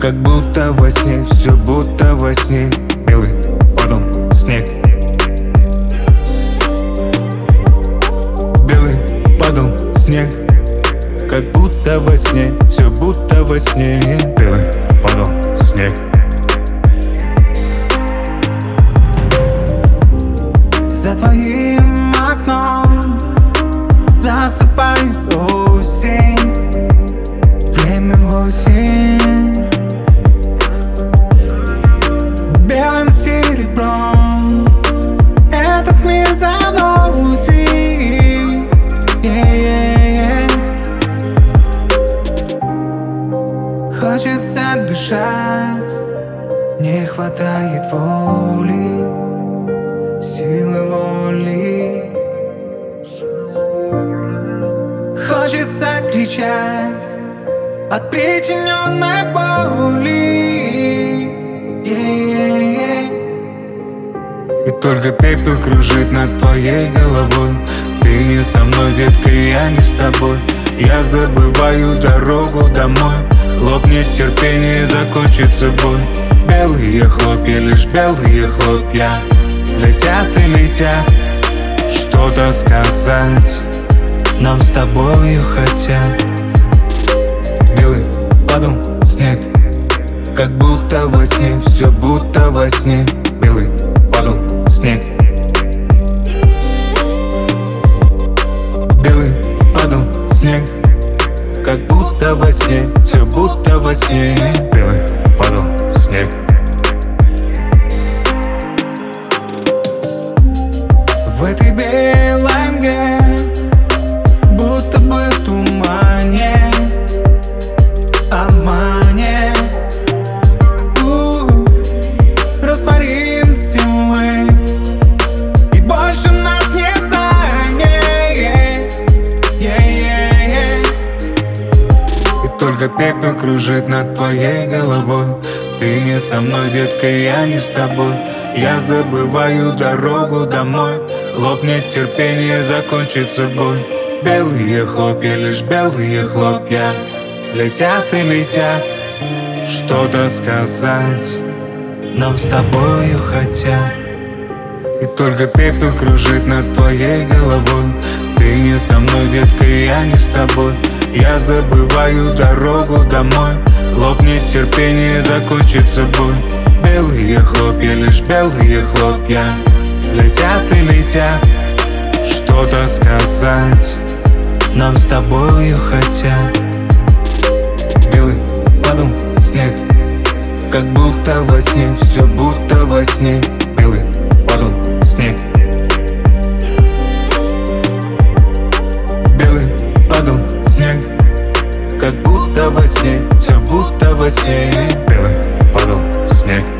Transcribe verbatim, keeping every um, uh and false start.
как будто во сне, все будто во сне. Белый падал снег. Белый падал снег, как будто во сне, все будто во сне. Белый падал снег. За твоим окном засыпает осень. Время восемь. Белым серебром этот мир заносит. Yeah, yeah, yeah. Хочется дышать, не хватает воли, силы воли. Хочется кричать от причиненной боли. Yeah, yeah. И только пепел кружит над твоей головой. Ты не со мной, детка, я не с тобой. Я забываю дорогу домой. Лопнет терпение, закончится бой. Белые хлопья, лишь белые хлопья летят и летят. Что-то сказать нам с тобою хотят. Белый падал снег, как будто во сне, все будто во сне. Белый падал снег. Белый падал снег, как будто во сне, все будто во сне. Белый падал снег. В этой белой мгле, будто бы в тумане, обмане, у-у, растворимся мы, и больше нас не станет. Yeah-yeah-yeah. И только пепел кружит над твоей головой. Ты не со мной, детка, я не с тобой. Я забываю дорогу домой. Лопнет терпение, закончится бой. Белые хлопья, лишь белые хлопья летят и летят. Что-то сказать нам с тобою хотят. И только пепел кружит над твоей головой. Ты не со мной, детка, я не с тобой. Я забываю дорогу домой. Лопнет терпение, закончится бой. Белые хлопья, лишь белые хлопья летят и летят. Что-то сказать нам с тобою хотят. Белый падал снег, как будто во сне, все будто во сне. Белый падал снег. Белый падал снег, как будто во сне, все будто во сне. Белый падал снег.